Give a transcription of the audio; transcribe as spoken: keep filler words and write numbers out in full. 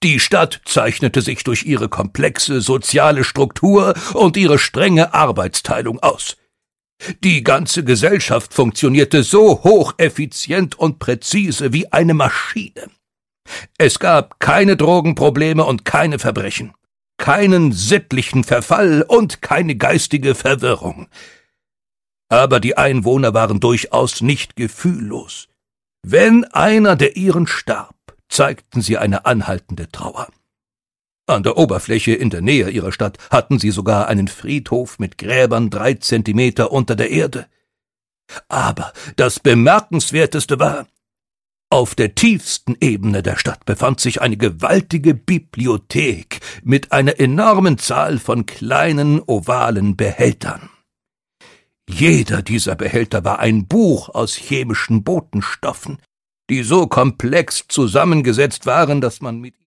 Die Stadt zeichnete sich durch ihre komplexe soziale Struktur und ihre strenge Arbeitsteilung aus. Die ganze Gesellschaft funktionierte so hocheffizient und präzise wie eine Maschine. Es gab keine Drogenprobleme und keine Verbrechen, keinen sittlichen Verfall und keine geistige Verwirrung. Aber die Einwohner waren durchaus nicht gefühllos. Wenn einer der ihren starb, zeigten sie eine anhaltende Trauer. An der Oberfläche in der Nähe ihrer Stadt hatten sie sogar einen Friedhof mit Gräbern drei Zentimeter unter der Erde. Aber das Bemerkenswerteste war, auf der tiefsten Ebene der Stadt befand sich eine gewaltige Bibliothek mit einer enormen Zahl von kleinen, ovalen Behältern. Jeder dieser Behälter war ein Buch aus chemischen Botenstoffen, die so komplex zusammengesetzt waren, dass man mit